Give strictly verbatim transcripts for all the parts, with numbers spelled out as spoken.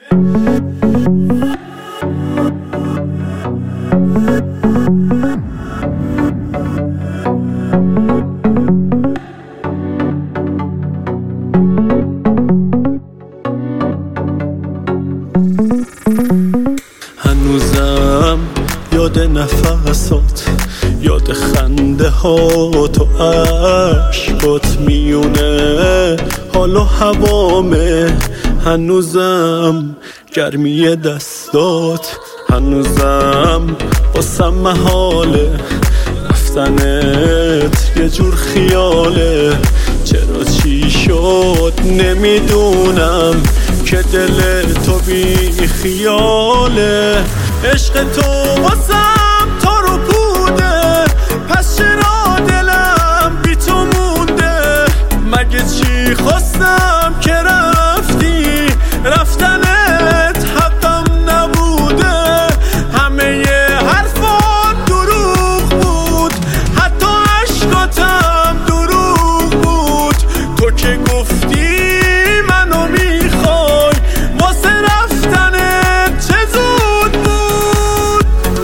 هنوزم یاد نفسات، یاد خنده هات و عشقات میونه حال و هوامه. هنوزم گرمی دستات، هنوزم باسم محاله رفتنت یه جور خیاله. چرا چی شد نمیدونم که دل تو بی خیاله. عشق تو واسم تا رو بوده، پس چرا دلم بی تو مونده؟ مگه چی خواستم که رفتی؟ رفتنت حقم نبوده. همه ی حرفات دروغ بود، حتی عشقاتم دروغ بود. تو که گفتی منو میخوای، واسه رفتنت چه زود بود.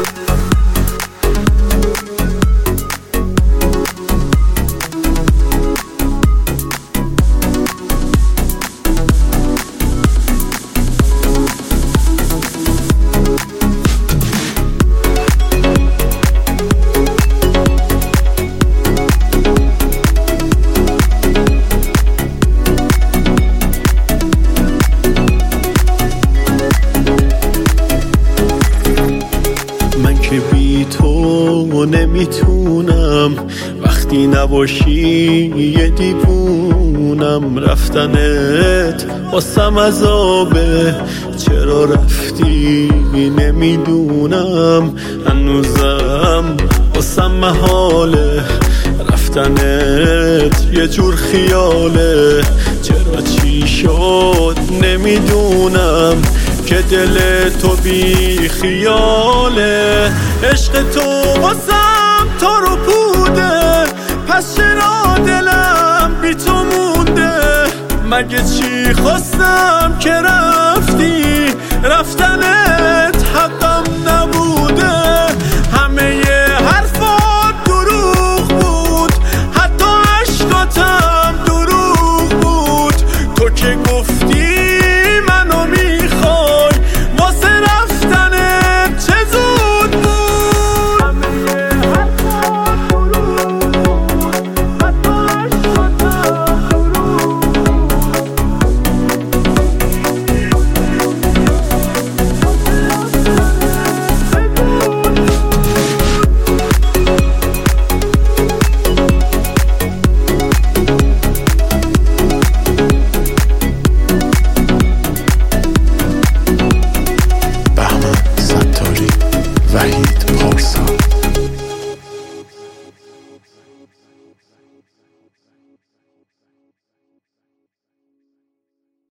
من که بی تو نمیتونم، وقتی نباشی یه دیوونم. رفتنت واسم عذابه، چرا رفتی نمیدونم. هنوزم واسم محاله رفتنت یه جور خیاله. چرا چی شد نمیدونم که دل تو بی خیاله. عشق تو واسم تا رو بوده، پس چرا دلم بی تو مونده؟ مگه چی خواستم که رفتی؟ رفتنت